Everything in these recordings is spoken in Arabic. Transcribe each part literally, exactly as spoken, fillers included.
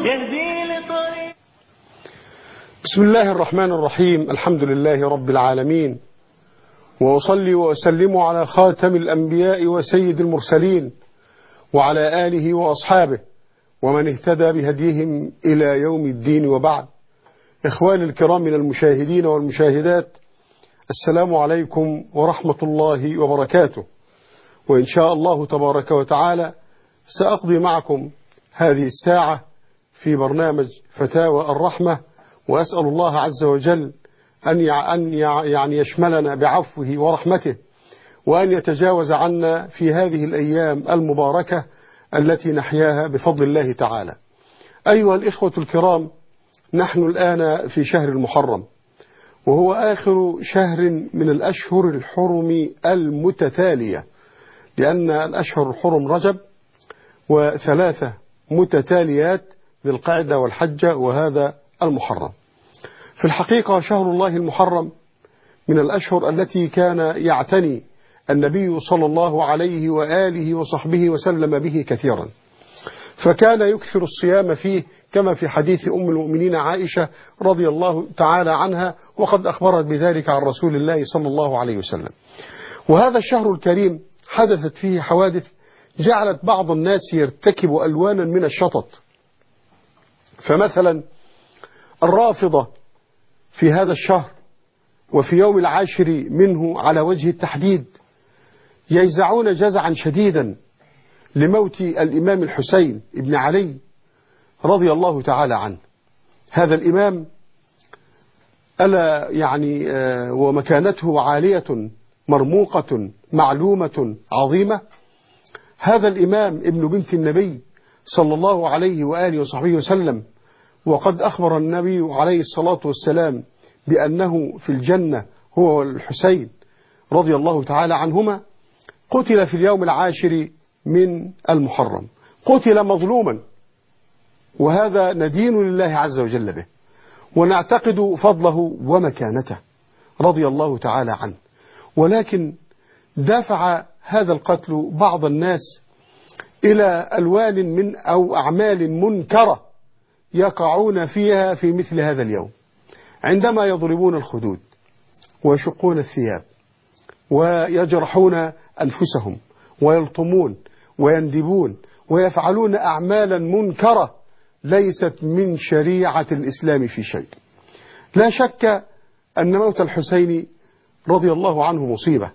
يهدي لطريق. بسم الله الرحمن الرحيم. الحمد لله رب العالمين، وأصلي وأسلم على خاتم الأنبياء وسيد المرسلين وعلى آله وأصحابه ومن اهتدى بهديهم إلى يوم الدين، وبعد. إخواني الكرام من المشاهدين والمشاهدات، السلام عليكم ورحمة الله وبركاته. وإن شاء الله تبارك وتعالى سأقضي معكم هذه الساعة في برنامج فتاوى الرحمة، وأسأل الله عز وجل أن يعني يشملنا بعفوه ورحمته، وأن يتجاوز عنا في هذه الأيام المباركة التي نحياها بفضل الله تعالى. أيها الإخوة الكرام، نحن الآن في شهر المحرم، وهو آخر شهر من الأشهر الحرم المتتالية، لأن الأشهر الحرم رجب وثلاثة متتاليات ذي القعدة والحجة وهذا المحرم. في الحقيقة شهر الله المحرم من الأشهر التي كان يعتني النبي صلى الله عليه وآله وصحبه وسلم به كثيرا، فكان يكثر الصيام فيه كما في حديث أم المؤمنين عائشة رضي الله تعالى عنها، وقد أخبرت بذلك عن رسول الله صلى الله عليه وسلم. وهذا الشهر الكريم حدثت فيه حوادث جعلت بعض الناس يرتكب ألوانا من الشطط. فمثلا الرافضة في هذا الشهر وفي يوم العاشر منه على وجه التحديد يجزعون جزعا شديدا لموت الإمام الحسين ابن علي رضي الله تعالى عنه. هذا الإمام ألا يعني ومكانته عالية مرموقة معلومة عظيمة. هذا الإمام ابن بنت النبي صلى الله عليه وآله وصحبه وسلم، وقد أخبر النبي عليه الصلاة والسلام بأنه في الجنة هو والحسين رضي الله تعالى عنهما. قتل في اليوم العاشر من المحرم، قتل مظلوما، وهذا ندين لله عز وجل به، ونعتقد فضله ومكانته رضي الله تعالى عنه. ولكن دافع هذا القتل بعض الناس إلى ألوان من أو أعمال منكرة يقعون فيها في مثل هذا اليوم، عندما يضربون الخدود ويشقون الثياب ويجرحون أنفسهم ويلطمون ويندبون ويفعلون أعمالا منكرة ليست من شريعة الإسلام في شيء. لا شك أن موت الحسين رضي الله عنه مصيبة،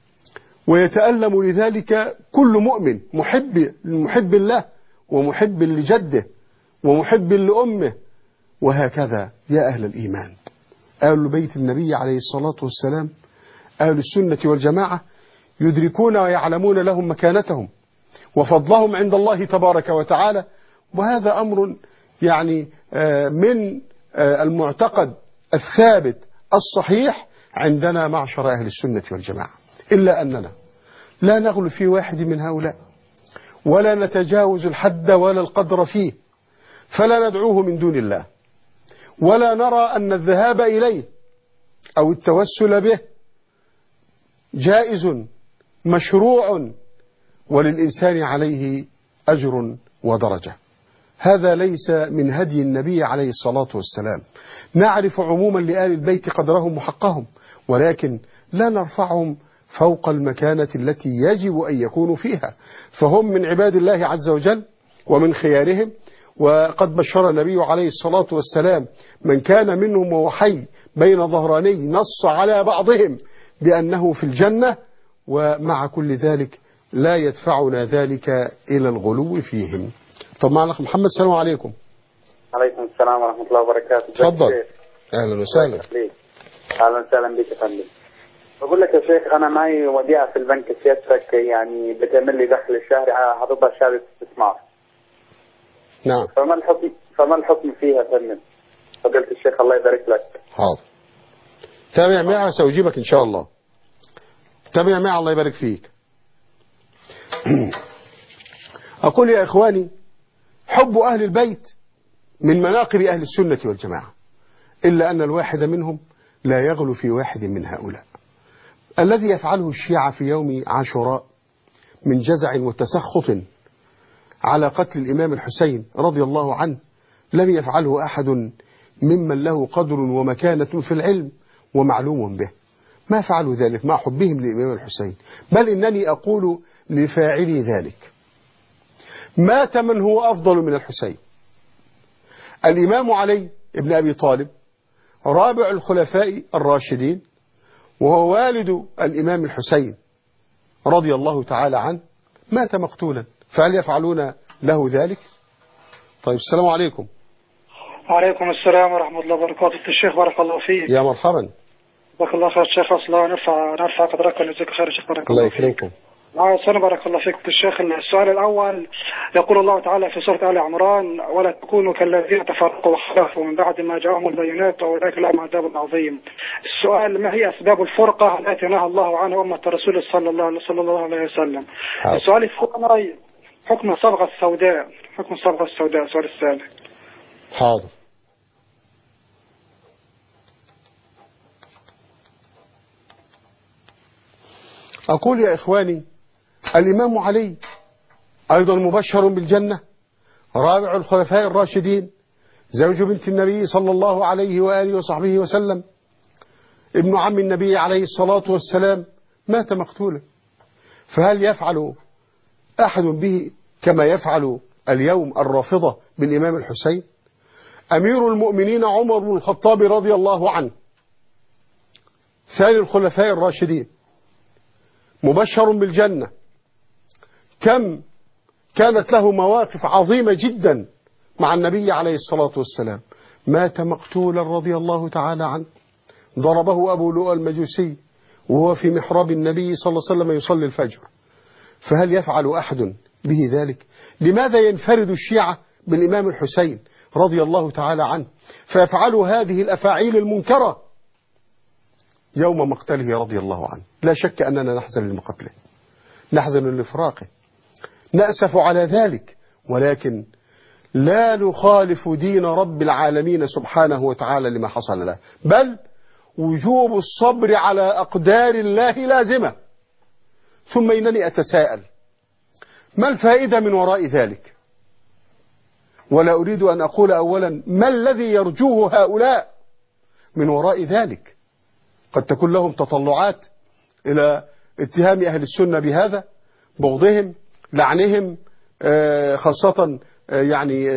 ويتألم لذلك كل مؤمن محب محب الله ومحب لجده ومحب لأمه. وهكذا يا أهل الإيمان، أهل بيت النبي عليه الصلاة والسلام، أهل السنة والجماعة، يدركون ويعلمون لهم مكانتهم وفضلهم عند الله تبارك وتعالى. وهذا أمر يعني من المعتقد الثابت الصحيح عندنا معشر أهل السنة والجماعة، إلا أننا لا نغل في واحد من هؤلاء ولا نتجاوز الحد ولا القدر فيه، فلا ندعوه من دون الله، ولا نرى أن الذهاب إليه أو التوسل به جائز مشروع وللإنسان عليه أجر ودرجة. هذا ليس من هدي النبي عليه الصلاة والسلام. نعرف عموما لآل البيت قدرهم وحقهم، ولكن لا نرفعهم فوق المكانة التي يجب أن يكونوا فيها، فهم من عباد الله عز وجل ومن خيارهم. وقد بشر النبي عليه الصلاة والسلام من كان منهم وهو حي بين ظهراني نص على بعضهم بأنه في الجنة، ومع كل ذلك لا يدفعنا ذلك إلى الغلو فيهم. طب معنا محمد، السلام عليكم. عليكم السلام ورحمة الله وبركاته. تفضل. أهلا وسهلا. أهلا وسهلا بك يا فندم. بقول لك يا شيخ، أنا معي وديعة في البنك سيادتك، يعني بتعمل لي دخل الشهري، حاططها شهادة استثمار. نعم. فما الحكم فما الحكم فيها يا فندم؟ فضيلة الشيخ الله يبارك لك. حاضر. تابع معي سأجيبك إن شاء الله. تابع معي الله يبارك فيك. أقول يا إخواني، حب أهل البيت من مناقب أهل السنة والجماعة، إلا أن الواحد منهم لا يغلو في واحد من هؤلاء. الذي يفعله الشيعة في يوم عاشوراء من جزع وتسخط على قتل الإمام الحسين رضي الله عنه لم يفعله أحد ممن له قدر ومكانة في العلم ومعلوم به، ما فعلوا ذلك مع حبهم للإمام الحسين، بل إنني أقول لفاعلي ذلك: مات من هو أفضل من الحسين. الإمام علي بن أبي طالب رابع الخلفاء الراشدين، وهو والد الإمام الحسين رضي الله تعالى عنه، مات مقتولا، فهل يفعلون له ذلك؟ طيب، السلام عليكم. وعليكم السلام ورحمة الله وبركاته. الشيخ بارك الله فيك. يا مرحبا. بارك الله خير الشيخ، أصلا نرفع نرفع قدرك ونجزيك خير الشيخ. بارك الله الله فيك. يكرمكم. أنا بارك الله فيك الشيخ. السؤال الأول، يقول الله تعالى في سورة آل عمران: ولا تكونوا كالذين تفرقوا واختلفوا من بعد ما جاءهم البينات وأولئك لهم عذاب عظيم. السؤال: ما هي أسباب الفرقة التي نهى الله عنها أمة الرسول صلى الله صلى الله عليه وسلم؟ حاضر. السؤال الثاني: حكم الصبغة السوداء. حكم الصبغة السوداء. السؤال الثاني. حاضر. أقول يا إخواني: الإمام علي أيضا مبشر بالجنة، رابع الخلفاء الراشدين، زوج بنت النبي صلى الله عليه وآله وصحبه وسلم، ابن عم النبي عليه الصلاة والسلام، مات مقتولا، فهل يفعل أحد به كما يفعل اليوم الرافضة بالإمام الحسين؟ أمير المؤمنين عمر بن الخطاب رضي الله عنه، ثاني الخلفاء الراشدين، مبشر بالجنة، كم كانت له مواقف عظيمة جدا مع النبي عليه الصلاة والسلام، مات مقتولا رضي الله تعالى عنه، ضربه أبو لؤلؤ المجوسي وهو في محراب النبي صلى الله عليه وسلم يصلي الفجر، فهل يفعل أحد به ذلك؟ لماذا ينفرد الشيعة بالإمام الحسين رضي الله تعالى عنه فيفعلوا هذه الأفاعيل المنكرة يوم مقتله رضي الله عنه؟ لا شك أننا نحزن لمقتله، نحزن لفراقه، نأسف على ذلك، ولكن لا نخالف دين رب العالمين سبحانه وتعالى لما حصل له، بل وجوب الصبر على أقدار الله لازمة. ثم إنني أتساءل: ما الفائدة من وراء ذلك؟ ولا أريد أن أقول أولا ما الذي يرجوه هؤلاء من وراء ذلك؟ قد تكون لهم تطلعات إلى اتهام أهل السنة بهذا، بغضهم، لعنهم، خاصة يعني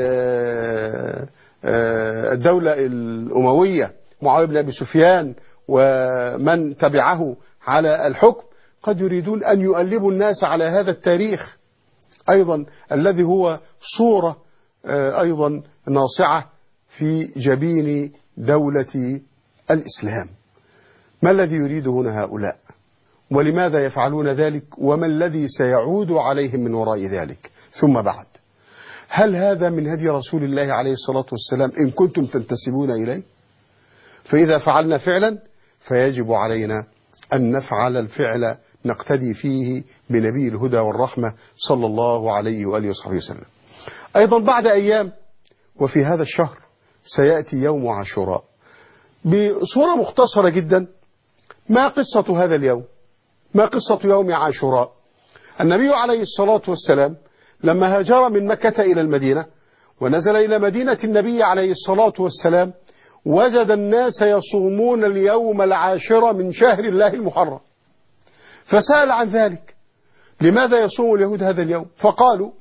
الدولة الأموية، معاوية بن أبي سفيان ومن تبعه على الحكم، قد يريدون أن يؤلبوا الناس على هذا التاريخ أيضا الذي هو صورة أيضا ناصعة في جبين دولة الإسلام. ما الذي يريد هنا هؤلاء؟ ولماذا يفعلون ذلك؟ وما الذي سيعود عليهم من وراء ذلك؟ ثم بعد، هل هذا من هدي رسول الله عليه الصلاة والسلام إن كنتم تنتسبون إليه؟ فإذا فعلنا فعلا فيجب علينا أن نفعل الفعل نقتدي فيه بنبي الهدى والرحمة صلى الله عليه وآله وصحبه وسلم. أيضا بعد أيام وفي هذا الشهر سيأتي يوم عاشوراء. بصورة مختصرة جدا، ما قصة هذا اليوم؟ ما قصة يوم عاشوراء؟ النبي عليه الصلاة والسلام لما هاجر من مكة إلى المدينة ونزل إلى مدينة النبي عليه الصلاة والسلام وجد الناس يصومون اليوم العاشر من شهر الله المحرم، فسأل عن ذلك: لماذا يصوم اليهود هذا اليوم؟ فقالوا: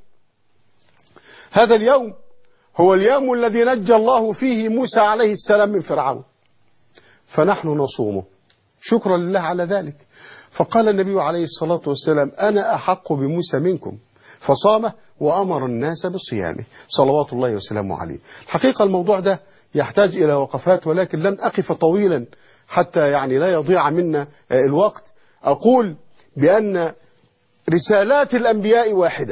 هذا اليوم هو اليوم الذي نجى الله فيه موسى عليه السلام من فرعون، فنحن نصومه شكرا لله على ذلك. فقال النبي عليه الصلاة والسلام: أنا أحق بموسى منكم، فصامه وأمر الناس بصيامه صلوات الله وسلامه عليه. الحقيقة الموضوع ده يحتاج إلى وقفات، ولكن لن أقف طويلا حتى يعني لا يضيع منا الوقت. أقول بأن رسالات الأنبياء واحدة،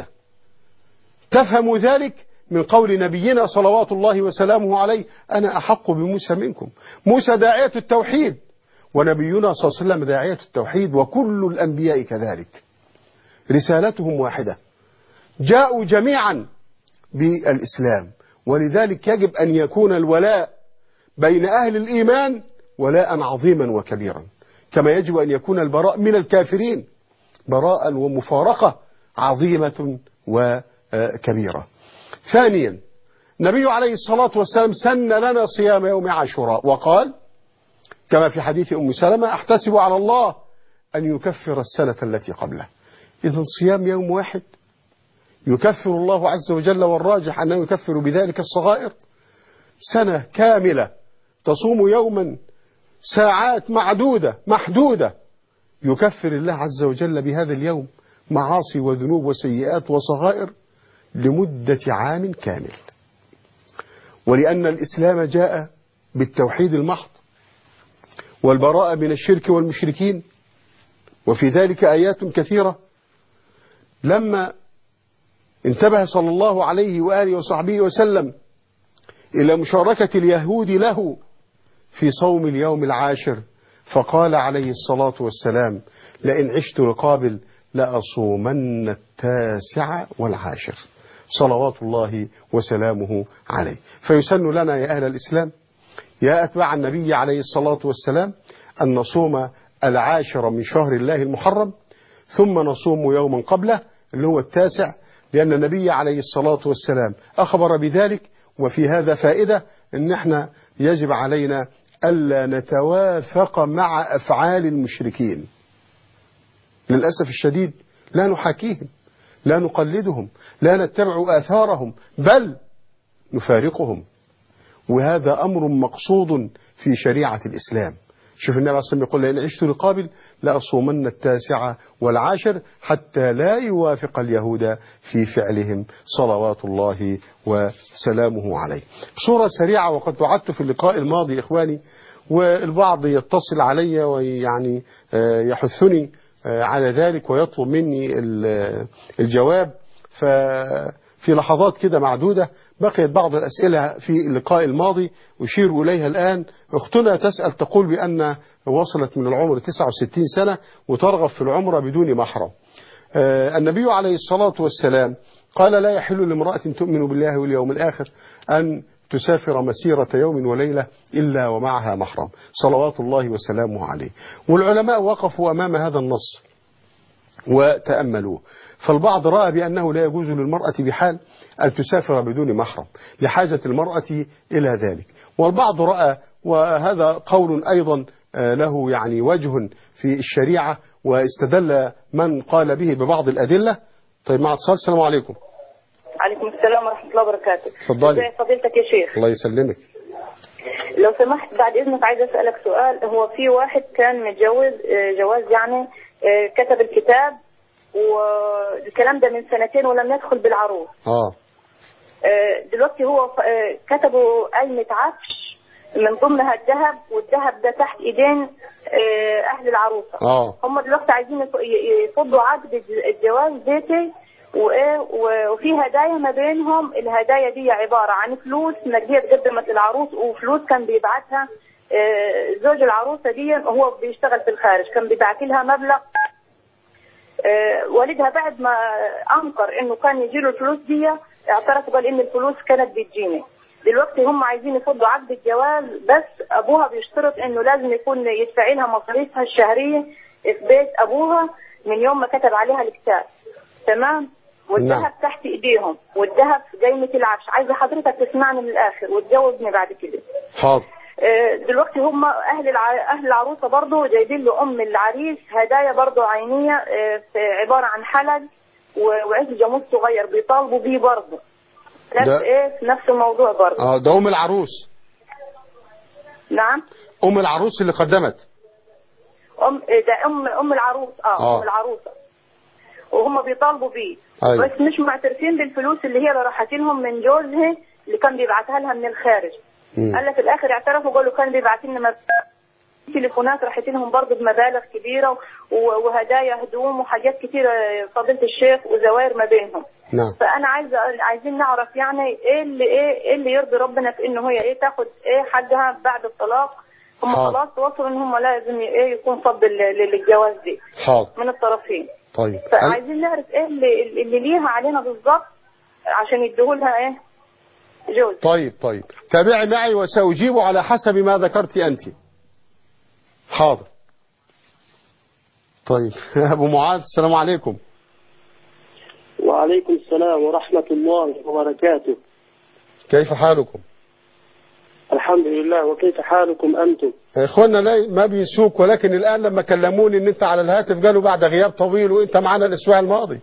تفهم ذلك من قول نبينا صلوات الله وسلامه عليه: أنا أحق بموسى منكم. موسى داعية التوحيد، ونبينا صلى الله عليه وسلم داعية التوحيد، وكل الأنبياء كذلك، رسالتهم واحدة، جاءوا جميعا بالإسلام. ولذلك يجب أن يكون الولاء بين أهل الإيمان ولاء عظيما وكبيرا، كما يجب أن يكون البراء من الكافرين براء ومفارقة عظيمة وكبيرة. ثانيا، النبي عليه الصلاة والسلام سن لنا صيام يوم عاشوراء وقال كما في حديث أم سلمة أحتسب على الله أن يكفر السنة التي قبله. إذن صيام يوم واحد يكفر الله عز وجل، والراجح أنه يكفر بذلك الصغائر. سنة كاملة تصوم يوما ساعات معدودة محدودة يكفر الله عز وجل بهذا اليوم معاصي وذنوب وسيئات وصغائر لمدة عام كامل. ولأن الإسلام جاء بالتوحيد المحض والبراءة من الشرك والمشركين، وفي ذلك آيات كثيرة. لما انتبه صلى الله عليه وآله وصحبه وسلم إلى مشاركة اليهود له في صوم اليوم العاشر فقال عليه الصلاة والسلام لئن عشت لقابل لأصومن التاسع والعاشر صلوات الله وسلامه عليه. فيسن لنا يا أهل الإسلام يا أتباع النبي عليه الصلاة والسلام أن نصوم العاشر من شهر الله المحرم، ثم نصوم يوما قبله اللي هو التاسع، لأن النبي عليه الصلاة والسلام أخبر بذلك. وفي هذا فائدة أن احنا يجب علينا ألا نتوافق مع أفعال المشركين. للأسف الشديد لا نحاكيهم، لا نقلدهم، لا نتبع آثارهم، بل نفارقهم، وهذا أمر مقصود في شريعة الإسلام. شوف النبي عليه الصلاة والسلام يقول لئن عشت لقابل لأصومن التاسع والعاشر حتى لا يوافق اليهود في فعلهم صلوات الله وسلامه عليه. بصورة سريعة، وقد وعدت في اللقاء الماضي إخواني، والبعض يتصل علي ويعني يحثني على ذلك ويطلب مني الجواب، ففي لحظات كده معدودة بقيت بعض الأسئلة في اللقاء الماضي أشير إليها الآن. أختنا تسأل تقول بأن وصلت من العمر تسعة وستين سنة وترغب في العمرة بدون محرم. آه النبي عليه الصلاة والسلام قال لا يحل لامرأة تؤمن بالله واليوم الآخر أن تسافر مسيرة يوم وليلة إلا ومعها محرم صلوات الله وسلامه عليه. والعلماء وقفوا أمام هذا النص وتأملوه، فالبعض رأى بأنه لا يجوز للمرأة بحال أن تسافر بدون محرم لحاجة المرأة إلى ذلك، والبعض رأى، وهذا قول أيضا له يعني وجه في الشريعة واستدل من قال به ببعض الأدلة. طيب مع اتصال. السلام عليكم. عليكم السلام ورحمة الله وبركاته. تفضلي. فضيلتك يا شيخ. الله يسلمك. لو سمحت بعد إذنك عايز أسألك سؤال. هو في واحد كان متجوز جواز يعني كتب الكتاب والكلام ده من سنتين ولم يدخل بالعروس. اه دلوقتي هو كتبوا قايمة عفش من ضمنها الذهب، والذهب ده تحت ايدين اهل العروسه. اه هم دلوقتي عايزين يفضوا عقد الجواز بيتي وايه، وفي هدايا ما بينهم. الهدايا دي عباره عن فلوس نقديه تقدمت للعروس، وفلوس كان بيبعتها زوج العروسه دي وهو بيشتغل في الخارج، كان بيبعت لها مبلغ. والدها بعد ما انكر انه كان يجيله الفلوس دي اعترف قال ان الفلوس كانت بتجيني. دلوقتي هم عايزين يفضوا عقد الجواز، بس ابوها بيشترط انه لازم يكون يدفع لها مصاريفها الشهريه في بيت ابوها من يوم ما كتب عليها الكتاب. تمام؟ والذهب نعم. تحت ايديهم، والذهب في قايمه العفش. عايزه حضرتك تسمعني للاخر وتجاوبني بعد كده. حاضر. دلوقتي هم اهل الع... اهل العروسه برضه جايبين له ام العريس هدايا برضه عينيه، عباره عن حلق وعز جاموس صغير بيطالبوا بيه برضه. نفس ايه نفس الموضوع برضه. اه ده ام العروس. نعم ام العروس اللي قدمت. ام ده ام ام العروس. اه, آه. ام العروسه وهم بيطالبوا بيه. أيوة. بس مش معترفين بالفلوس اللي هي اللي راحت لهم من جوزها اللي كان بيبعتها لها من الخارج. قال لك في الاخر اعترفوا قالوا كان بيبعت لنا تليفونات راحت لهم برضه بمبالغ كبيره وهدايا هدوم وحاجات كثيره فضيله الشيخ وزواير ما بينهم. نعم. فانا عايزه عايزين نعرف يعني ايه اللي ايه, إيه اللي يرضي ربنا في انه هي ايه تاخد ايه حقها بعد الطلاق. هم خلاص وصلوا ان هم لازم ايه يكون فض للجواز دي. حاضر. من الطرفين. طيب. فعايزين نعرف ايه اللي, اللي ليها علينا بالظبط عشان يدوه لها ايه جوز. طيب طيب تابعي معي وسأجيب على حسب ما ذكرت أنت. حاضر. طيب أبو معاذ. السلام عليكم. وعليكم السلام ورحمة الله وبركاته. كيف حالكم؟ الحمد لله، وكيف حالكم أنتم؟ إخواننا لا ما بينسوك، ولكن الآن لما كلموني إن أنت على الهاتف قالوا بعد غياب طويل وأنت معنا الأسبوع الماضي.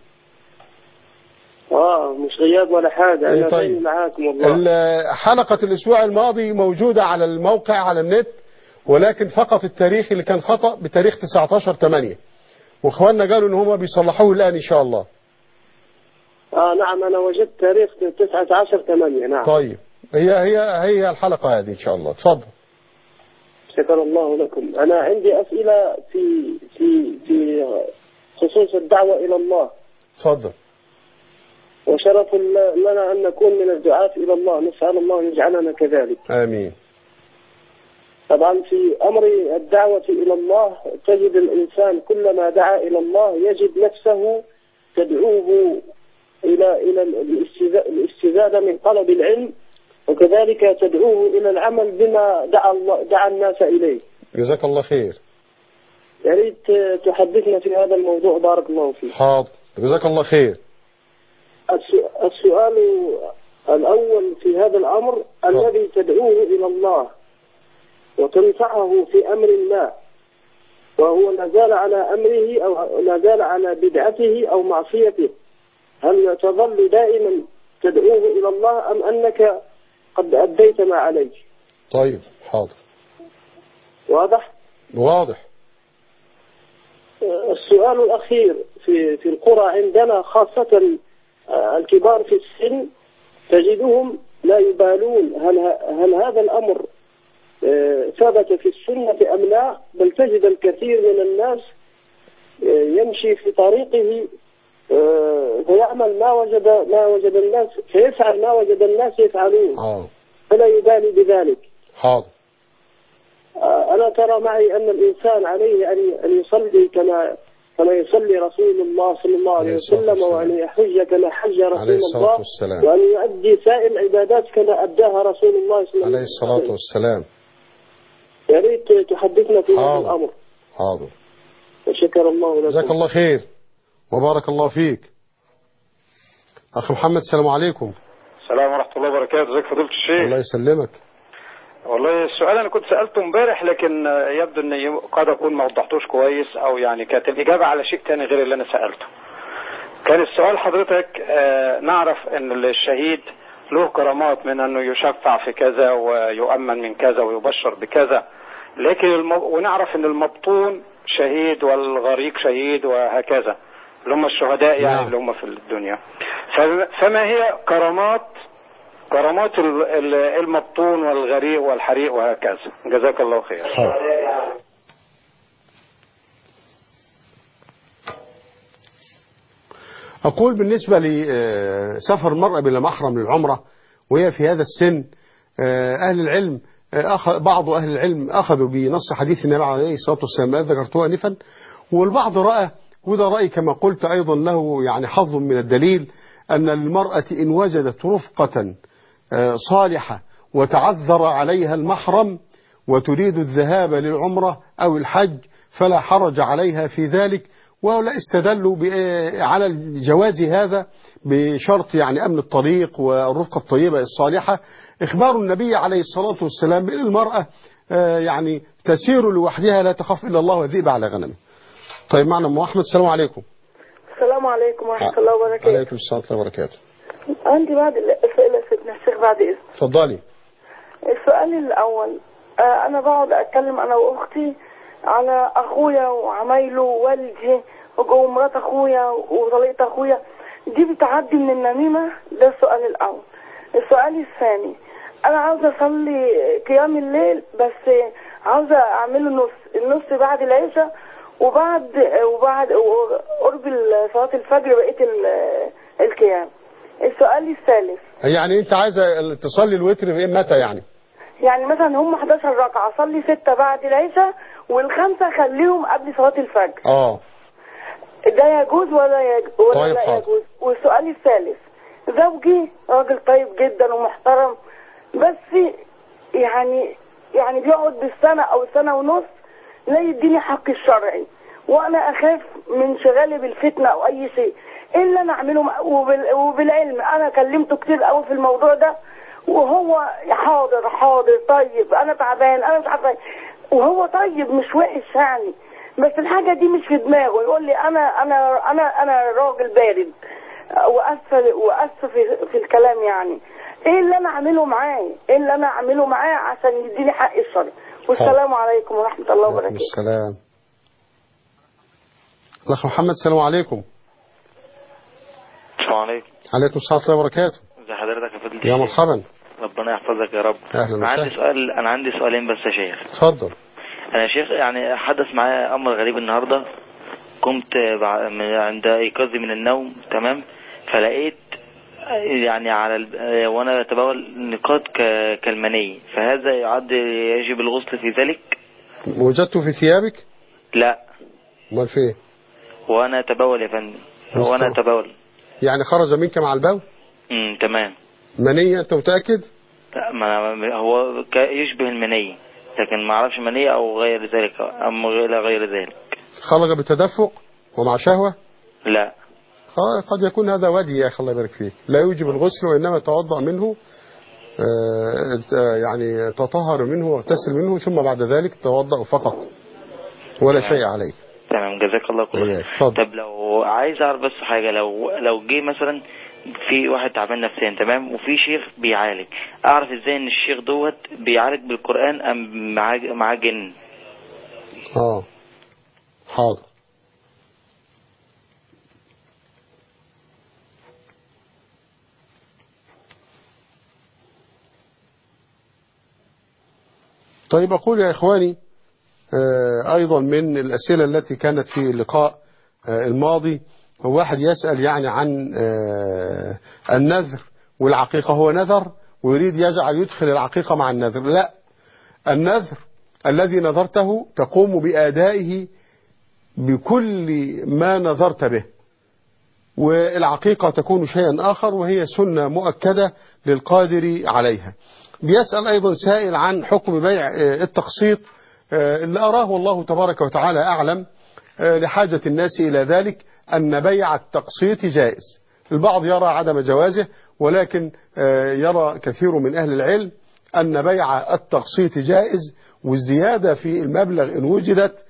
آه مش غياب ولا حاجة، أنا طيب. دايما معاكم والله. حلقة الأسبوع الماضي موجودة على الموقع على النت، ولكن فقط التاريخ اللي كان خطأ بتاريخ تسعة عشر ثمانية، وإخواننا قالوا إن هم بيصلحوه الآن إن شاء الله. آه نعم، أنا وجدت تاريخ تسعة عشر ثمانية. نعم. طيب، هي هي هي الحلقة هذه إن شاء الله. تفضل. شكر الله لكم. أنا عندي أسئلة في في في خصوص الدعوة إلى الله. تفضل. وشرف لنا أن نكون من الدعاة إلى الله، نسأل الله أن يجعلنا كذلك. آمين. طبعا في أمر الدعوة إلى الله تجد الإنسان كلما دعا إلى الله يجد نفسه تدعوه إلى إلى الاستزادة من طلب العلم، وكذلك تدعوه إلى العمل بما دعا الله دعا الناس إليه. جزاك الله خير. يا ريت تحدثنا في هذا الموضوع، بارك الله فيك. حاضر، جزاك الله خير. السؤال الأول في هذا الأمر، الذي تدعوه إلى الله وتنصحه في أمر ما، وهو لا زال على أمره أو لا زال على بدعته أو معصيته، هل تظل دائما تدعوه إلى الله أم أنك قد أديت ما عليك؟ طيب حاضر. واضح؟ واضح. السؤال الأخير، في في القرى عندنا خاصة الكبار في السن تجدهم لا يبالون هل هل هذا الأمر ثبت في السنة أم لا، بل تجد الكثير من الناس يمشي في طريقه فيعمل ما وجد ما وجد الناس فيفعل ما وجد الناس يفعلون. آه. فلا يبالي بذلك. حاضر. أنا ترى معي أن الإنسان عليه أن أن يصلي كما كما يصلي رسول الله صلى الله عليه وسلم، وأن يحج كما حج رسول الله، وأن يؤدي سائر العبادات كما أداها رسول الله صلى الله عليه الصلاة والسلام. يا ريت تحدثنا في هذا الأمر. حاضر. وشكر الله لكم. جزاك الله خير وبارك الله فيك. أخ محمد، السلام عليكم. السلام ورحمة الله وبركاته. ازيك فضيلة الشيخ؟ الله يسلمك. والله السؤال أنا كنت سألته امبارح، لكن يبدو أن قد أكون ما وضحتوش كويس، أو يعني كانت الإجابة على شيء تاني غير اللي أنا سألته. كان السؤال حضرتك آه نعرف أن الشهيد له كرامات من أنه يشفع في كذا ويؤمن من كذا ويبشر بكذا، لكن الم... ونعرف أن المبطون شهيد والغريق شهيد وهكذا، اللي هم الشهداء يعني. نعم. اللي هم في الدنيا. فما هي كرامات كرامات المبطون والغريق والحريق وهكذا؟ جزاك الله خير. أقول بالنسبة لسفر المرأة بلا محرم للعمرة وهي في هذا السن، أهل العلم أخذ بعض أهل العلم أخذوا بنص حديث النبي عليه الصلاة والسلام الذي ذكرته آنفا، والبعض رأى، وده رأي كما قلت أيضا له يعني حظ من الدليل، أن المرأة إن وجدت رفقة صالحة وتعذر عليها المحرم وتريد الذهاب للعمرة أو الحج فلا حرج عليها في ذلك، ولا استدلوا على جواز هذا بشرط يعني أمن الطريق والرفقة الطيبة الصالحة. إخبار النبي عليه الصلاة والسلام بأن المرأة يعني تسير لوحدها لا تخاف إلا الله والذئب على غنمه. طيب معنا أم أحمد، السلام عليكم. السلام عليكم ورحمة الله وبركاته. عليكم السلام ورحمة الله وبركاته. عندي بعض الأسئلة سيدنا الشيخ بعد إذن. تفضلي. السؤال الأول، أنا بقعد أتكلم أنا وأختي على أخويا وعمايله ووالدي ومرات أخويا وطليقة أخويا، دي بتعدي من النميمة؟ ده السؤال الأول. السؤال الثاني، أنا عاوزة أصلي قيام الليل، بس عاوزة أعمله نص النص بعد العشاء وبعد وبعد قرب صلاة الفجر بقية القيام. السؤال الثالث، يعني أنت عايزة تصلي الوتر متى يعني؟ يعني مثلا هم حداشر ركعة، أصلي ستة بعد العشاء والخمسة خليهم قبل صلاة الفجر. اه ده يجوز ولا يجوز ولا طيب لا حاضر. يجوز؟ والسؤال الثالث، زوجي راجل طيب جدا ومحترم، بس يعني يعني بيقعد بالسنة أو سنة ونص لا يديني حق الشرعي، وأنا أخاف من شغالي بالفتنة أو أي شيء. إيه اللي أنا أعمله؟ وبال... وبالعلم أنا كلمته كتير قوي في الموضوع ده وهو حاضر حاضر طيب انا تعبان انا مش عارفه، وهو طيب مش وحش يعني، بس الحاجه دي مش في دماغه. يقول لي انا انا انا انا راجل بارد واسف واسف في, في الكلام يعني. ايه اللي انا اعمله معاه؟ ايه اللي انا اعمله معاه عشان يديني حق الشرع؟ والسلام عليكم ورحمه الله وبركاته. السلام. الاخ محمد السلام عليكم. السلام عليكم. عليكم السلام ورحمه الله وبركاته. ازي حضرتك يا فضيلة يا الشيخ؟ مرحبا. ربنا يحفظك يا رب. اهلا انا عندي وسهلا. سؤال انا عندي سؤالين بس يا شيخ. اتفضل. انا يا شيخ يعني حدث معايا امر غريب النهارده. قمت بع- من- عند ايقاظي من النوم تمام، فلقيت يعني على ال... وانا اتبول نقاط ك... كالمني، فهذا يعد يجب الغسل في ذلك؟ وجدته في ثيابك؟ لا. امال في ايه؟ وانا اتبول يا فندم. وانا اتبول. يعني خرج منك مع البول؟ امم تمام. منية انت متأكد؟ لا ما هو ك... يشبه المني، لكن ما اعرفش مني او غير ذلك ام غير غير ذلك. خرج بالتدفق ومع شهوة؟ لا. قد يكون هذا ودي يا اخي الله يبارك فيك، لا يوجب الغسل وانما توضأ منه، يعني تطهر منه واغتسل منه ثم بعد ذلك توضأ فقط ولا تمام. شيء عليك. تمام جزاك الله كل خير. طب لو عايز اعرف بس حاجة، لو لو جه مثلا في واحد تعبان نفسيا تمام وفي شيخ بيعالج، اعرف ازاي ان الشيخ دوت بيعالج بالقرآن ام معاه معاه جن؟ اه حاضر. طيب أقول يا إخواني أيضا من الأسئلة التي كانت في اللقاء الماضي، هو واحد يسأل يعني عن النذر والعقيقة. هو نذر ويريد يجعل يدخل العقيقة مع النذر. لا، النذر الذي نذرته تقوم بأدائه بكل ما نذرت به، والعقيقة تكون شيئا آخر وهي سنة مؤكدة للقادر عليها. بيسأل أيضا سائل عن حكم بيع التقسيط، اللي أراه والله تبارك وتعالى أعلم لحاجة الناس إلى ذلك أن بيع التقسيط جائز. البعض يرى عدم جوازه، ولكن يرى كثير من أهل العلم أن بيع التقسيط جائز، والزيادة في المبلغ إن وجدت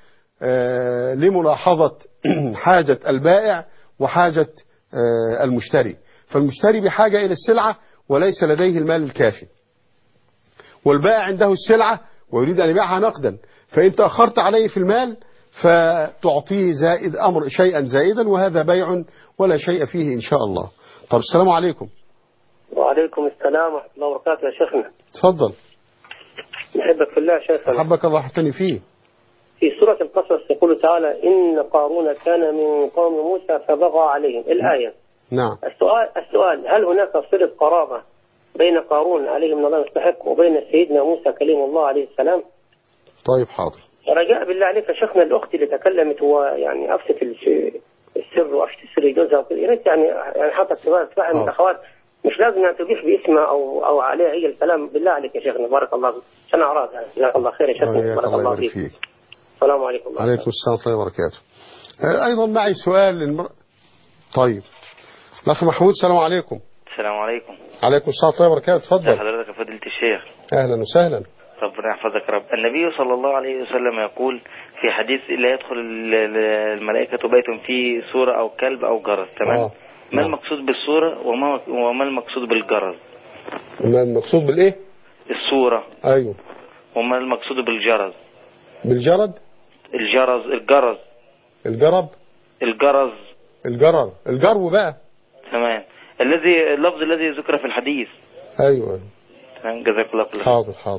لملاحظة حاجة البائع وحاجة المشتري. فالمشتري بحاجة إلى السلعة وليس لديه المال الكافي، والبائع عنده السلعة ويريد أن يبيعها نقدا، فإن تأخرت عليه في المال فتعطيه زائد أمر شيئا زائدا، وهذا بيع ولا شيء فيه إن شاء الله. طب السلام عليكم. وعليكم السلام ورحمة الله وبركاته يا شيخنا. تفضل. نحبك في الله يا شيخنا. أحبك الله حتني فيه. في سورة القصص يقول تعالى إن قارون كان من قوم موسى فبغى عليهم الآية. نعم. السؤال السؤال هل هناك صلة قرابة بين قارون عليه من الله يستحق وبين سيدنا موسى كليم الله عليه السلام؟ طيب حاضر. رجاء بالله عليك يا شيخنا، الأخت اللي تكلمت هو يعني أفسد السر وأفسد السر جوزها وكذا، يا ريت يعني يعني حتى تفهم الأخوات مش لازم يعني تضيف باسمها أو أو عليها هي الكلام. بالله عليك يا شيخنا بارك الله فيك، عشان أعراض يعني. جزاك الله خير يا شيخنا بارك الله فيك. فيك. السلام عليكم. عليكم السلام ورحمة الله وبركاته. أيضا معي سؤال للمر... طيب الأخ محمود السلام عليكم. السلام عليكم. عليكم السلام ورحمة الله وبركاته. تفضل. حضرتك يا فضيلة الشيخ. أهلا وسهلا. ربنا يحفظك رب. النبي صلى الله عليه وسلم يقول في حديث لا يدخل الملائكة بيت فيه صورة أو كلب أو جرس تمام. آه. ما آه. المقصود بالصورة وما وما المقصود بالجرس؟ ما المقصود بالإيه؟ الصورة. أيوه. وما المقصود بالجرس؟ بالجرد؟ الجرس الجرس. الجرب؟ الجرس. الجرر الجرو بقى. تمام. الذي اللفظ الذي ذكر في الحديث. أيوه. تمام جزاك الله خير. حاضر حاضر.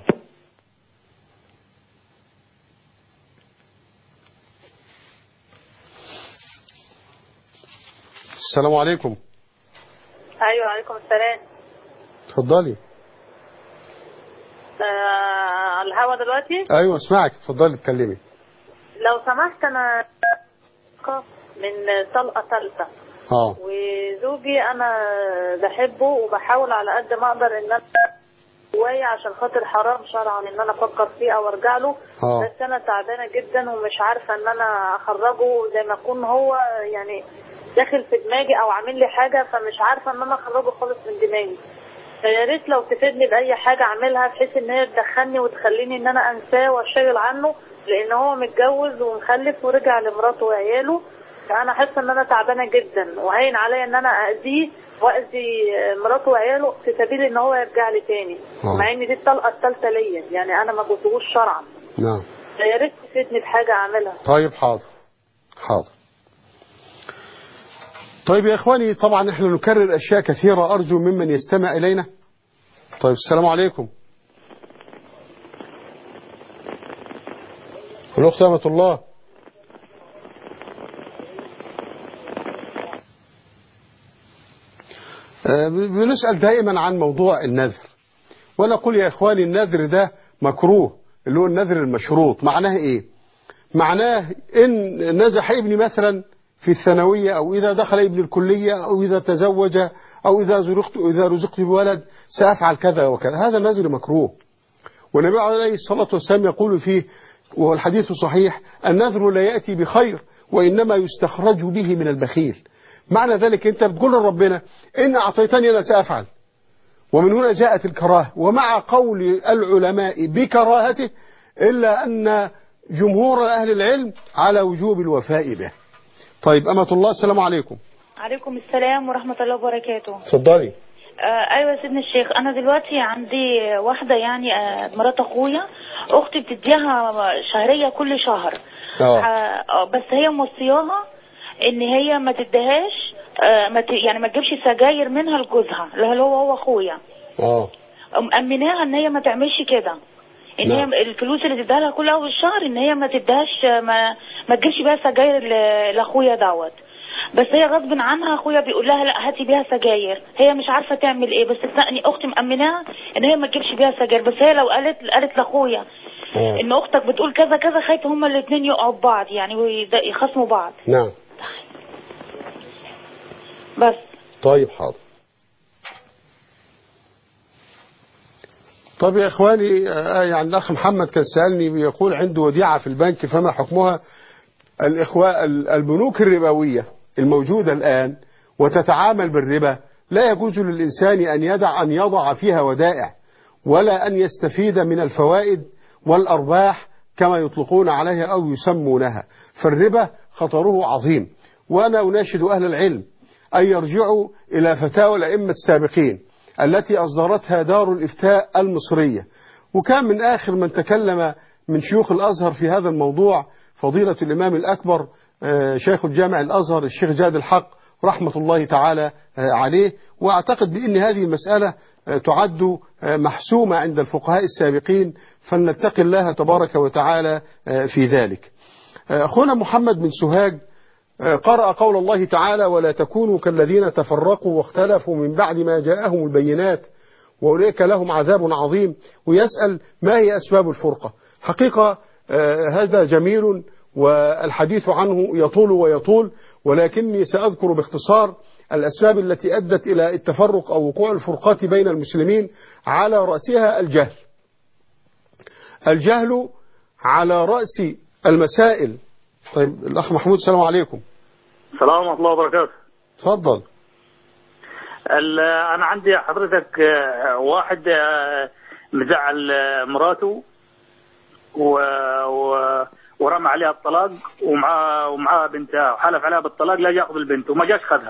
السلام عليكم. ايوه عليكم السلام. اتفضلي. آه على الهوا دلوقتي. ايوه اسمعك، اتفضلي اتكلمي. لو سمحت انا من طلقه ثالثه. اه. وزوجي انا بحبه وبحاول على قد ما اقدر ان انا جوايا عشان خاطر حرام شرعا ان انا افكر فيه او ارجع له. آه. بس انا تعبانه جدا ومش عارفه ان انا اخرجه زي ما يكون هو يعني داخل في دماغي او عامل لي حاجه، فمش عارفه ان انا اخرجه خالص من دماغي. فيا ريت لو تفيدني بأي حاجة أعملها بحيث إن هي تدخلني وتخليني إن أنا أنساه وأشغل عنه، لأن هو متجوز ومخلف ورجع لمراته وعياله. فأنا حاسة إن أنا تعبانة جدا وهين عليا إن أنا أذيه وأذي مراته وعياله في سبيل إن هو يرجع لي تاني، أوه. مع إن دي الطلقة الثالثة ليا، يعني أنا ما جوزهوش شرعا. نعم. فيا ريت تفيدني بحاجة أعملها. طيب حاضر حاضر. طيب يا إخواني، طبعا إحنا نكرر أشياء كثيرة، أرجو ممن يستمع إلينا. طيب السلام عليكم. الأخت أمة الله. بنسأل دائما عن موضوع النذر، ونقول يا إخواني النذر ده مكروه، اللي هو النذر المشروط. معناه إيه؟ معناه إن نجح ابني مثلا في الثانوية، أو إذا دخل ابن الكلية، أو إذا تزوج، أو إذا رزقت إذا رزقت بولد سأفعل كذا وكذا. هذا النذر مكروه، والنبي عليه الصلاة والسلام يقول فيه، والحديث صحيح: النذر لا يأتي بخير وإنما يستخرج به من البخيل. معنى ذلك أنت بتقول لربنا إن أعطيتني أنا سأفعل، ومن هنا جاءت الكراهة، ومع قول العلماء بكراهته إلا أن جمهور أهل العلم على وجوب الوفاء به. طيب أمة الله، السلام عليكم. عليكم السلام ورحمة الله وبركاته. اتفضلي. آه أيوة يا سيدنا الشيخ، أنا دلوقتي عندي واحدة يعني آه مرات أخويا، أختي بتديها شهرية كل شهر. آه بس هي موصياها إن هي ما تديهاش، آه ما ت... يعني ما تجيبش سجاير منها لجوزها اللي هو هو أخويا. اه مأمناها إن هي ما تعملش كده، ان هي الفلوس اللي تديها لها كل اول الشهر ان هي ما تديهاش، ما ما تجيبش بيها سجاير لاخويا دوت. بس هي غصب عنها اخويا بيقول لها لا هاتي بيها سجاير، هي مش عارفه تعمل ايه. بس اختي مأمناها ان هي ما تجيبش بيها سجاير، بس هي لو قالت قالت لاخويا ان اختك بتقول كذا كذا، خايفه هما الاثنين يقعوا ببعض يعني ويخاصموا بعض. نعم. بس طيب حاضر. طب يا إخواني، يعني الأخ محمد كان سألني بيقول عنده وديعة في البنك، فما حكمها؟ الإخوة البنوك الربوية الموجودة الآن وتتعامل بالربا، لا يجوز للإنسان أن يدع أن يضع فيها ودائع، ولا أن يستفيد من الفوائد والأرباح كما يطلقون عليها أو يسمونها. فالربا خطره عظيم، وأنا أناشد أهل العلم أن يرجعوا إلى فتاوى الأئمة السابقين التي أصدرتها دار الإفتاء المصرية. وكان من آخر من تكلم من شيوخ الأزهر في هذا الموضوع فضيلة الإمام الأكبر شيخ الجامع الأزهر الشيخ جاد الحق رحمة الله تعالى عليه. وأعتقد بأن هذه المسألة تعد محسومة عند الفقهاء السابقين، فلنتقي الله تبارك وتعالى في ذلك. أخونا محمد من سوهاج قرأ قول الله تعالى: ولا تكونوا كالذين تفرقوا واختلفوا من بعد ما جاءهم البينات وأولئك لهم عذاب عظيم. ويسأل ما هي أسباب الفرقة. حقيقة هذا جميل والحديث عنه يطول ويطول، ولكني سأذكر باختصار الأسباب التي أدت إلى التفرق أو وقوع الفرقات بين المسلمين. على رأسها الجهل. الجهل على رأس المسائل. طيب الأخ محمود، السلام عليكم. السلام ورحمة الله وبركاته. تفضل. أنا عندي حضرتك واحد مزعل مراته و... و... ورمى عليها الطلاق، ومعاه ومعاه بنتها، وحلف عليها بالطلاق لا ياخذ البنت وما جاش خذها.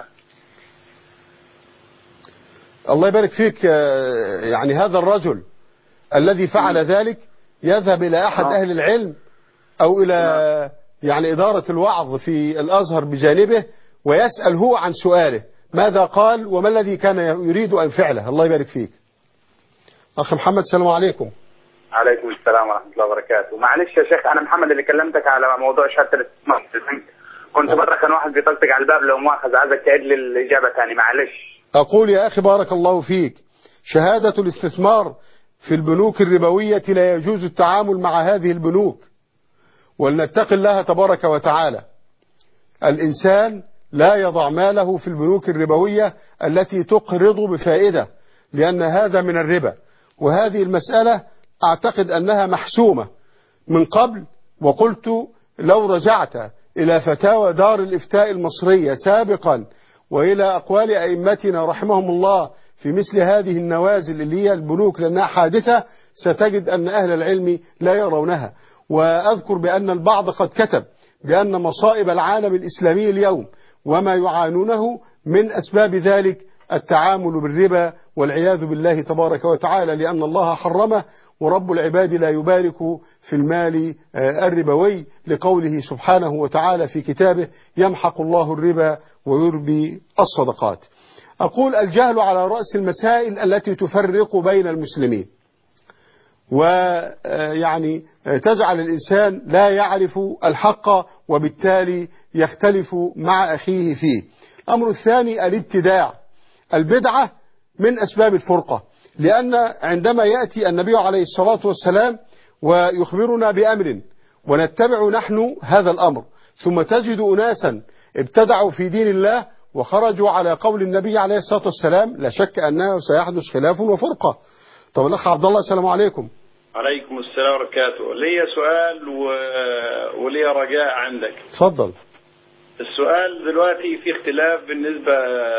الله يبارك فيك. يعني هذا الرجل الذي فعل ذلك يذهب إلى أحد أهل العلم أو إلى يعني إدارة الوعظ في الأزهر بجانبه، ويسأل هو عن سؤاله ماذا قال وما الذي كان يريد أن فعله. الله يبارك فيك. أخ محمد، السلام عليكم. عليكم السلام ورحمة الله وبركاته. معلش يا شيخ، أنا محمد اللي كلمتك على موضوع شهادة الاستثمار في البنك. كنت برا كان واحد بيطلق على الباب لو مؤاخذ، عايزك تعيد لي الإجابة ثاني معلش. أقول يا أخي بارك الله فيك، شهادة الاستثمار في البنوك الربوية لا يجوز التعامل مع هذه البنوك، ولنتقي الله تبارك وتعالى. الإنسان لا يضع ماله في البنوك الربوية التي تقرض بفائدة، لأن هذا من الربا. وهذه المسألة أعتقد أنها محسومة من قبل، وقلت لو رجعت إلى فتاوى دار الإفتاء المصرية سابقا وإلى أقوال أئمتنا رحمهم الله في مثل هذه النوازل اللي هي البنوك لأنها حادثة ستجد أن أهل العلم لا يرونها. وأذكر بأن البعض قد كتب بأن مصائب العالم الإسلامي اليوم وما يعانونه من أسباب ذلك التعامل بالربا والعياذ بالله تبارك وتعالى، لأن الله حرمه ورب العباد لا يبارك في المال الربوي، لقوله سبحانه وتعالى في كتابه يمحق الله الربا ويربي الصدقات. أقول الجهل على رأس المسائل التي تفرق بين المسلمين، ويعني تجعل الإنسان لا يعرف الحق وبالتالي يختلف مع أخيه فيه. الأمر الثاني الابتداع. البدعة من أسباب الفرقة، لأن عندما يأتي النبي عليه الصلاة والسلام ويخبرنا بأمر ونتبع نحن هذا الأمر، ثم تجد أناسا ابتدعوا في دين الله وخرجوا على قول النبي عليه الصلاة والسلام، لا شك أنه سيحدث خلاف وفرقة. طب الأخ عبد الله السلام عليكم. عليكم السلام ورحمة الله. لي سؤال و... ولي رجاء عندك. تفضل. السؤال دلوقتي في اختلاف بالنسبة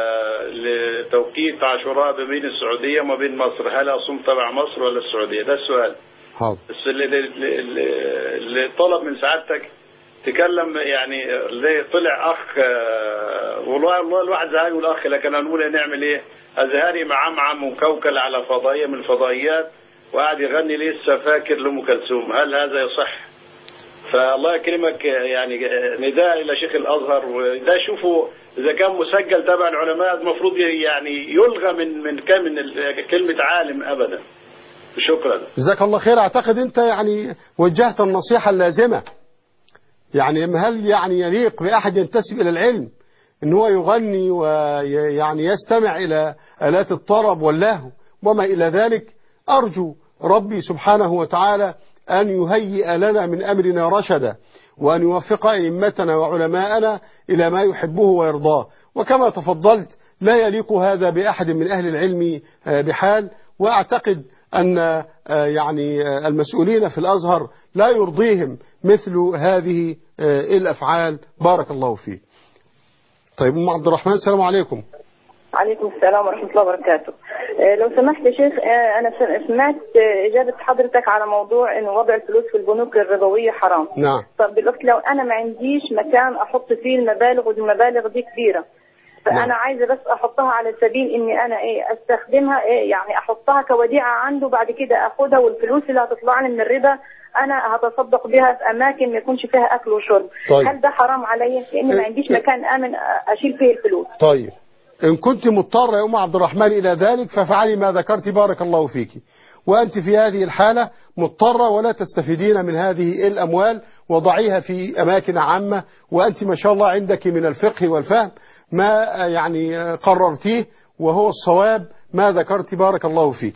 لتوقيت عاشوراء بين السعودية وما بين مصر، هل أصوم تبع مصر ولا السعودية؟ ده السؤال. حاضر. بس اللي, اللي طلب من سعادتك تكلم، يعني زي طلع أخ، والله والله الواحد زهقان يقول أخ، لكن هنقول نعمل إيه؟ أزهري معمعم ومكوكل على فضائية من الفضائيات وقاعد يغني لسه فاكر لأم كلثوم، هل هذا يصح؟ فالله يكرمك يعني نداء إلى شيخ الأزهر، وده شوفوا إذا كان مسجل تبع العلماء المفروض يعني يلغى من من من كلمة عالم أبدا. شكرا. جزاك الله خير. أعتقد أنت يعني وجهت النصيحة اللازمة. يعني هل يعني يليق بأحد ينتسب إلى العلم إن هو يغني ويعني يستمع إلى آلات الطرب واللهو وما إلى ذلك؟ أرجو ربي سبحانه وتعالى أن يهيئ لنا من أمرنا رشدا، وأن يوفق أئمتنا وعلماءنا إلى ما يحبه ويرضاه. وكما تفضلت لا يليق هذا بأحد من أهل العلم بحال، وأعتقد أن يعني المسؤولين في الأزهر لا يرضيهم مثل هذه الأفعال. بارك الله فيك. طيب أم عبد الرحمن السلام عليكم. عليكم السلام ورحمة الله وبركاته. لو سمحت يا شيخ، أنا سمعت إجابة حضرتك على موضوع إنه وضع الفلوس في البنوك الربوية حرام. نعم. طب دلوقتي لو أنا ما عنديش مكان أحط فيه المبالغ، والمبالغ دي كبيرة، فأنا نعم. عايزة بس أحطها على سبيل إني أنا إيه أستخدمها، إيه يعني أحطها كوديعة عنده، بعد كده أخدها والفلوس اللي هتطلع لي من الربا أنا هتصدق بها في أماكن ما يكونش فيها أكل وشرب. طيب. هل ده حرام عليا؟ لأني ما عنديش مكان آمن أشيل فيه الفلوس. طيب إن كنت مضطرة يا أم عبد الرحمن إلى ذلك ففعلي ما ذكرت، بارك الله فيك. وأنت في هذه الحالة مضطرة ولا تستفيدين من هذه الأموال، وضعيها في أماكن عامة، وأنت ما شاء الله عندك من الفقه والفهم ما يعني قررتيه وهو الصواب ما ذكرت، بارك الله فيك.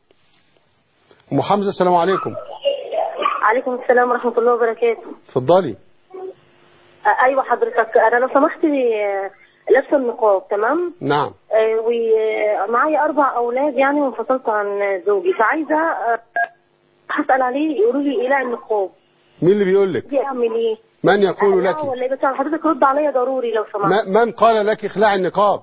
أم حمزة السلام عليكم. عليكم السلام ورحمة الله وبركاته. تفضلي. أيوة حضرتك، أنا لو سمحت لابسه النقاب تمام. نعم. آه ومعايا اربع اولاد يعني، وانفصلت عن زوجي، فعايزه آه هسال عليه يقولوا لي اقلاع النقاب. مين اللي بيقول لك؟ دي اعمل ايه؟ من يقول لك؟ ولا ايه؟ بس حضرتك رد عليا ضروري لو سمحت. من قال لك اخلاع النقاب؟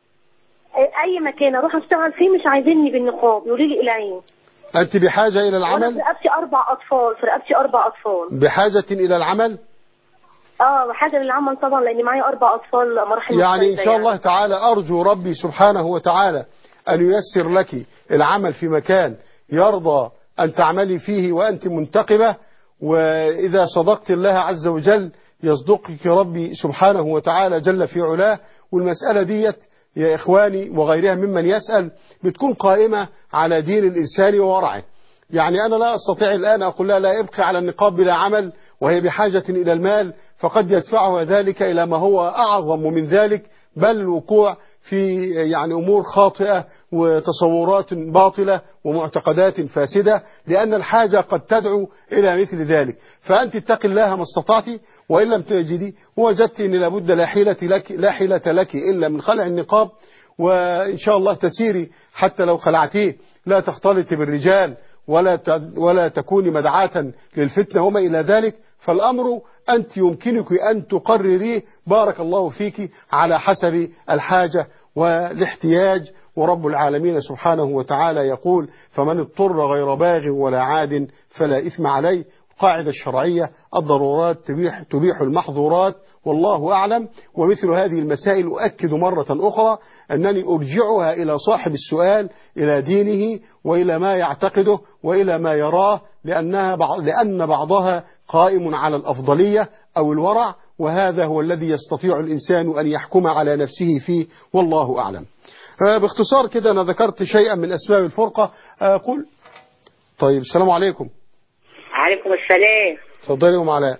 آه اي مكان اروح اشتغل فيه مش عايزيني بالنقاب، يقولوا لي اقلعيه. انت بحاجه الى العمل؟ انا في رقبتي اربع اطفال، في رقبتي اربع اطفال. بحاجه الى العمل؟ اه حاجه للعمل طبعا، لان معايا اربع اطفال مراحل يعني ان شاء الله يعني. تعالى ارجو ربي سبحانه وتعالى ان ييسر لك العمل في مكان يرضى ان تعملي فيه وانت منتقبه، واذا صدقت الله عز وجل يصدقك ربي سبحانه وتعالى جل في علاه. والمساله ديت يا اخواني وغيرها ممن يسال بتكون قائمه على دين الانسان وورعه. يعني أنا لا أستطيع الآن أقول لها لا ابقي على النقاب بلا عمل وهي بحاجة إلى المال، فقد يدفعها ذلك إلى ما هو أعظم من ذلك، بل الوقوع في يعني أمور خاطئة وتصورات باطلة ومعتقدات فاسدة، لأن الحاجة قد تدعو إلى مثل ذلك. فأنت اتق الله ما استطعتي، وإن لم تجدي وجدت أن لابد لا حيلة لك, لا حيلة لك إلا من خلع النقاب، وإن شاء الله تسيري حتى لو خلعتيه لا تختلطي بالرجال ولا ولا تكوني مدعاة للفتنة وما إلى ذلك. فالأمر أنت يمكنك أن تقرريه بارك الله فيك على حسب الحاجة والاحتياج. ورب العالمين سبحانه وتعالى يقول فمن اضطر غير باغ ولا عاد فلا إثم عليه. القاعدة الشرعية الضرورات تبيح, تبيح المحظورات، والله أعلم. ومثل هذه المسائل أؤكد مرة أخرى أنني أرجعها إلى صاحب السؤال، إلى دينه وإلى ما يعتقده وإلى ما يراه، لأنها بعض لأن بعضها قائم على الأفضلية أو الورع، وهذا هو الذي يستطيع الإنسان أن يحكم على نفسه فيه، والله أعلم. باختصار كده أنا ذكرت شيئا من أسباب الفرقة. أقول طيب السلام عليكم. عليكم السلام. اتفضلي يا ام علاء.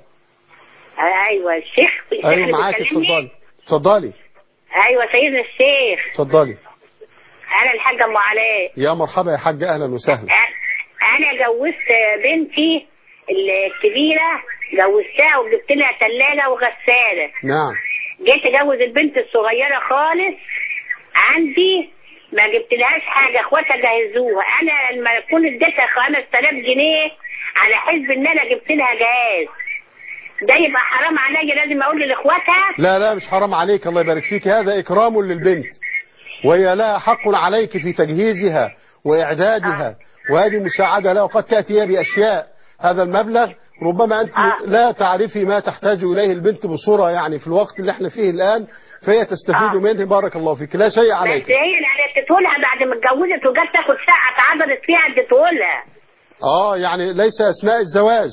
ايوه الشيخ. ايوه معاك، اتفضلي اتفضلي. ايوه سيدنا الشيخ. اتفضلي. انا الحاجه ام علاء. يا مرحبا يا حاجه، اهلا وسهلا. انا جوزت بنتي الكبيره، جوزتها وجبت لها ثلاجه وغساله. نعم. جيت اجوز البنت الصغيره خالص عندي، ما جبت لهاش حاجه، اخواتها جهزوها. انا لما اكون اديتها خمس آلاف جنيه على حسب ان انا جبت لها جهاز، ده يبقى حرام عليا؟ لازم اقول لاخواتها؟ لا لا مش حرام عليك، الله يبارك فيك، هذا اكرام للبنت، وهي لها حق عليك في تجهيزها واعدادها، آه. وهذه مساعده لها، وقد تاتي باشياء. هذا المبلغ ربما انت آه. لا تعرفي ما تحتاج اليه البنت بصوره يعني في الوقت اللي احنا فيه الان، فهي تستفيد آه. منه. بارك الله فيك، لا شيء عليك. بس هي اللي اديته لها بعد ما اتجوزت وجت تاخد شقه اتعذرت فيها، اديته لها. اه يعني ليس اثناء الزواج؟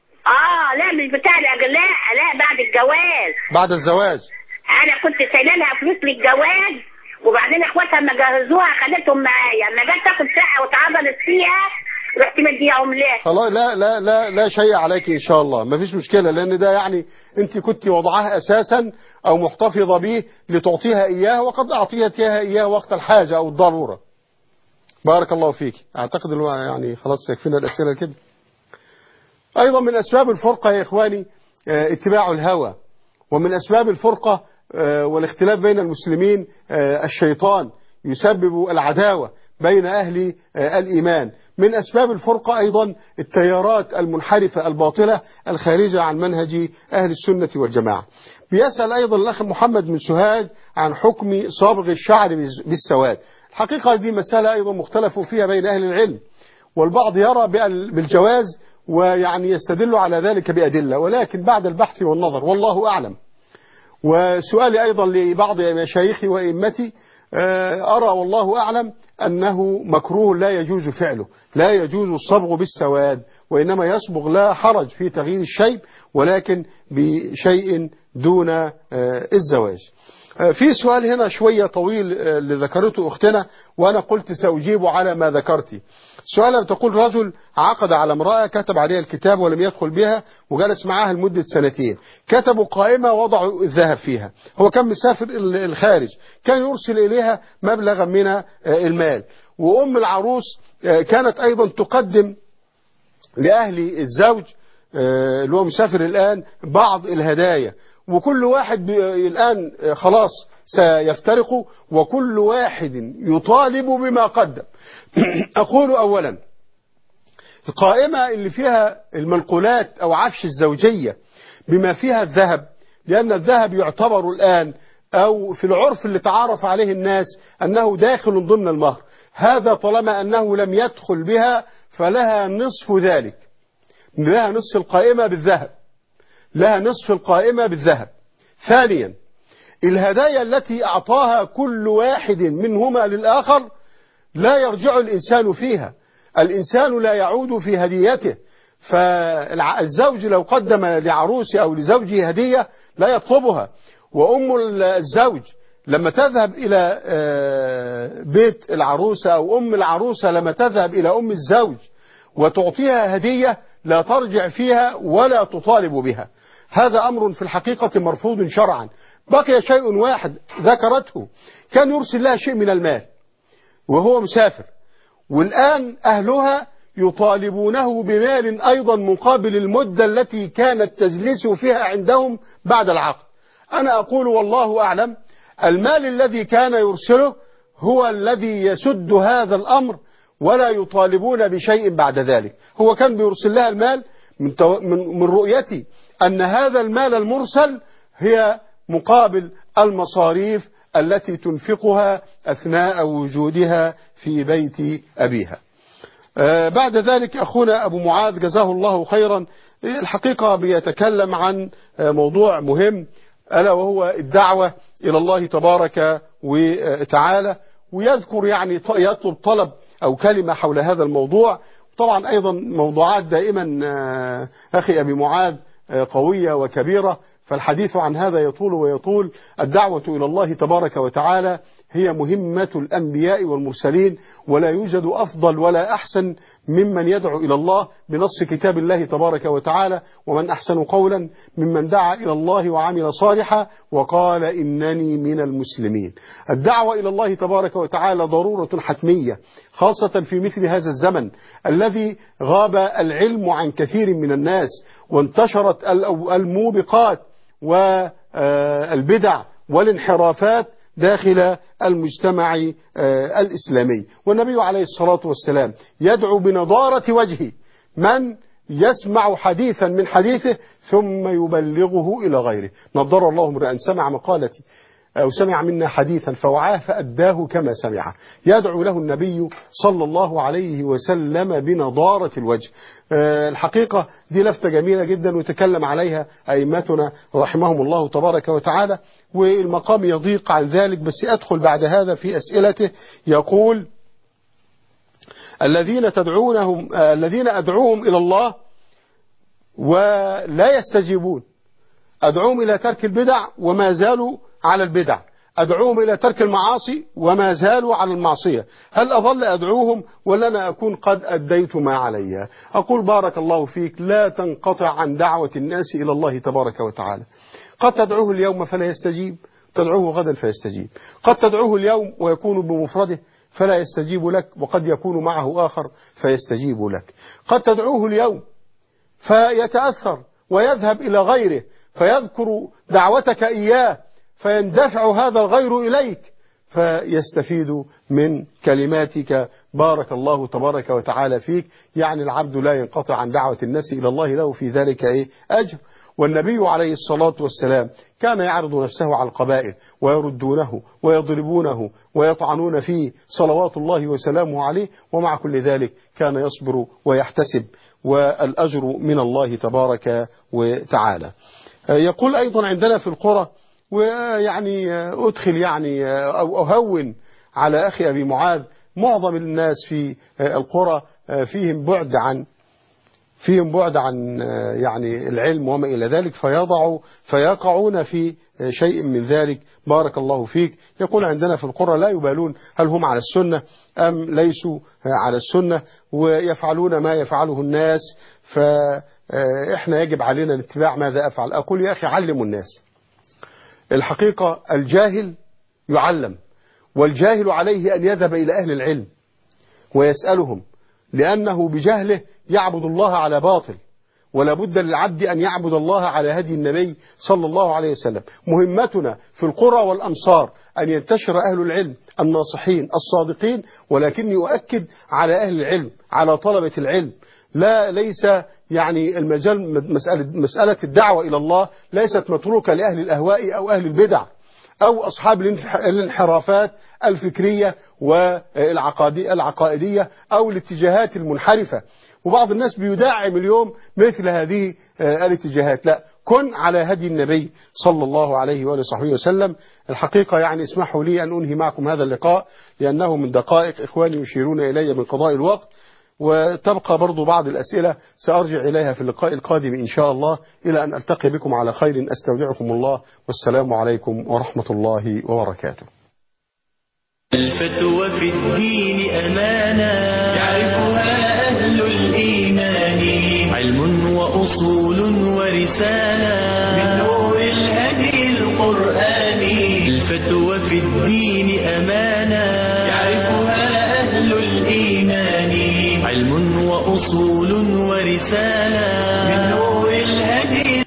اه لا مش بتاع الاجلاء، لا بعد الجواز. بعد الزواج. انا كنت سايله لها فلوس للجواز، وبعدين اخواتها لما جهزوها خدتهم معايا، لما جت تاخد شقه واتعذرت فيها رحت مديهم لها. خلاص لا لا لا لا شيء عليك ان شاء الله، ما فيش مشكله، لان ده يعني انت كنت وضعها اساسا او محتفظه به لتعطيها اياه، وقد اعطيتها اياه وقت الحاجه او الضروره. بارك الله فيك. اعتقد يعني خلاص يكفينا الاسئله كده. ايضا من اسباب الفرقه يا اخواني اتباع الهوى، ومن اسباب الفرقه والاختلاف بين المسلمين الشيطان يسبب العداوه بين اهل الايمان. من أسباب الفرقة أيضا التيارات المنحرفة الباطلة الخارجة عن منهج أهل السنة والجماعة. بيسأل أيضا الأخ محمد من سوهاج عن حكم صبغ الشعر بالسواد. الحقيقة دي مسألة أيضا مختلف فيها بين أهل العلم، والبعض يرى بالجواز ويعني يستدل على ذلك بأدلة، ولكن بعد البحث والنظر والله أعلم. وسؤالي أيضا لبعض مشايخي وإمتي، أرى والله أعلم أنه مكروه لا يجوز فعله، لا يجوز الصبغ بالسواد، وإنما يصبغ لا حرج في تغيير الشيب، ولكن بشيء دون الزواج. في سؤال هنا شوية طويل اللي ذكرته أختنا، وأنا قلت سأجيب على ما ذكرتي. سؤالها بتقول رجل عقد على امرأة، كتب عليها الكتاب ولم يدخل بها، وجلس معها لمدة سنتين، كتبوا قائمة وضعوا الذهب فيها، هو كان مسافر الخارج، كان يرسل إليها مبلغا من المال، وأم العروس كانت أيضا تقدم لأهل الزوج اللي هو مسافر الآن بعض الهدايا، وكل واحد الآن خلاص سيفترقوا، وكل واحد يطالب بما قدم. أقول أولا القائمة اللي فيها المنقولات أو عفش الزوجية بما فيها الذهب، لأن الذهب يعتبر الآن أو في العرف اللي تعارف عليه الناس أنه داخل ضمن المهر، هذا طالما أنه لم يدخل بها فلها نصف ذلك، لها نصف القائمة بالذهب، لها نصف القائمة بالذهب. ثانيا الهدايا التي أعطاها كل واحد منهما للآخر لا يرجع الإنسان فيها، الإنسان لا يعود في هديته، فالزوج لو قدم لعروسه أو لزوجه هدية لا يطلبها، وأم الزوج لما تذهب إلى بيت العروسة أو أم العروسة لما تذهب إلى أم الزوج وتعطيها هدية لا ترجع فيها ولا تطالب بها، هذا أمر في الحقيقة مرفوض شرعا. بقي شيء واحد ذكرته، كان يرسل لها شيء من المال وهو مسافر، والآن أهلها يطالبونه بمال أيضا مقابل المدة التي كانت تجلس فيها عندهم بعد العقد. أنا أقول والله أعلم المال الذي كان يرسله هو الذي يسد هذا الأمر، ولا يطالبون بشيء بعد ذلك. هو كان بيرسل لها المال من, من, من رؤيتي أن هذا المال المرسل هي مقابل المصاريف التي تنفقها أثناء وجودها في بيت أبيها. بعد ذلك أخونا أبو معاذ جزاه الله خيرا الحقيقة بيتكلم عن موضوع مهم، ألا وهو الدعوة إلى الله تبارك وتعالى، ويذكر يعني يطلب طلب أو كلمة حول هذا الموضوع. طبعا أيضا موضوعات دائما أخي أبي معاذ قوية وكبيرة، فالحديث عن هذا يطول ويطول. الدعوة إلى الله تبارك وتعالى هي مهمة الأنبياء والمرسلين، ولا يوجد أفضل ولا أحسن ممن يدعو إلى الله بنص كتاب الله تبارك وتعالى: ومن أحسن قولا ممن دعا إلى الله وعمل صالحا وقال إنني من المسلمين. الدعوة إلى الله تبارك وتعالى ضرورة حتمية، خاصة في مثل هذا الزمن الذي غاب العلم عن كثير من الناس، وانتشرت الموبقات والبدع والانحرافات داخل المجتمع الإسلامي. والنبي عليه الصلاة والسلام يدعو بنضارة وجهه من يسمع حديثا من حديثه ثم يبلغه إلى غيره. نضر الله امرئا سمع مقالتي أو سمع منا حديثا فوعاه فأداه كما سمعه. يدعو له النبي صلى الله عليه وسلم بنضارة الوجه. الحقيقة دي لفتة جميلة جدا وتكلم عليها أئمتنا رحمهم الله تبارك وتعالى، والمقام يضيق عن ذلك، بس أدخل بعد هذا في أسئلته. يقول: الذين تدعونهم الذين أدعوهم إلى الله ولا يستجيبون، أدعوهم إلى ترك البدع وما زالوا على البدع، أدعوهم إلى ترك المعاصي وما زالوا على المعصية، هل أظل أدعوهم ولا أنا أكون قد أديت ما علي؟ أقول: بارك الله فيك، لا تنقطع عن دعوة الناس إلى الله تبارك وتعالى. قد تدعوه اليوم فلا يستجيب، تدعوه غدا فيستجيب. قد تدعوه اليوم ويكون بمفرده فلا يستجيب لك، وقد يكون معه آخر فيستجيب لك. قد تدعوه اليوم فيتأثر ويذهب إلى غيره فيذكر دعوتك إياه فيندفع هذا الغير إليك فيستفيد من كلماتك. بارك الله تبارك وتعالى فيك. يعني العبد لا ينقطع عن دعوة الناس إلى الله، له في ذلك إيه؟ أجر. والنبي عليه الصلاة والسلام كان يعرض نفسه على القبائل ويردونه ويضربونه ويطعنون فيه صلوات الله وسلامه عليه، ومع كل ذلك كان يصبر ويحتسب، والأجر من الله تبارك وتعالى. يقول أيضا: عندنا في القرى، ويعني أدخل يعني أو أهون على أخي أبي معاذ، معظم الناس في القرى فيهم بعد عن فيهم بعد عن يعني العلم وما إلى ذلك، فيضعوا فيقعون في شيء من ذلك. بارك الله فيك. يقول: عندنا في القرى لا يبالون هل هم على السنة أم ليسوا على السنة، ويفعلون ما يفعله الناس، فإحنا يجب علينا الاتباع. ماذا أفعل؟ أقول: يا أخي علموا الناس. الحقيقة الجاهل يعلم، والجاهل عليه أن يذهب إلى أهل العلم ويسألهم، لأنه بجهله يعبد الله على باطل، ولا بد للعبد أن يعبد الله على هدي النبي صلى الله عليه وسلم. مهمتنا في القرى والأمصار أن ينتشر أهل العلم الناصحين الصادقين، ولكني أؤكد على أهل العلم، على طلبة العلم. لا ليس يعني المجال مسألة, مسألة الدعوة إلى الله ليست متروكة لأهل الأهواء أو أهل البدع أو أصحاب الانحرافات الفكرية والعقائدية أو الاتجاهات المنحرفة. وبعض الناس بيداعم اليوم مثل هذه الاتجاهات. لا، كن على هدي النبي صلى الله عليه وآله وصحبه وسلم. الحقيقة يعني اسمحوا لي أن أنهي معكم هذا اللقاء، لأنه من دقائق إخواني يشيرون إلي من قضاء الوقت، وتبقى برضو بعض الأسئلة سأرجع إليها في اللقاء القادم إن شاء الله، إلى أن ألتقي بكم على خير. أستودعكم الله، والسلام عليكم ورحمة الله وبركاته. الفتوى في الدين أمانة يعرفها أهل الإيمان، علم وأصول ورسالة من نور الهدي القرآني. الفتوى في الدين أمانة يعرفها أهل الإيمان، علم وأصول ورسالة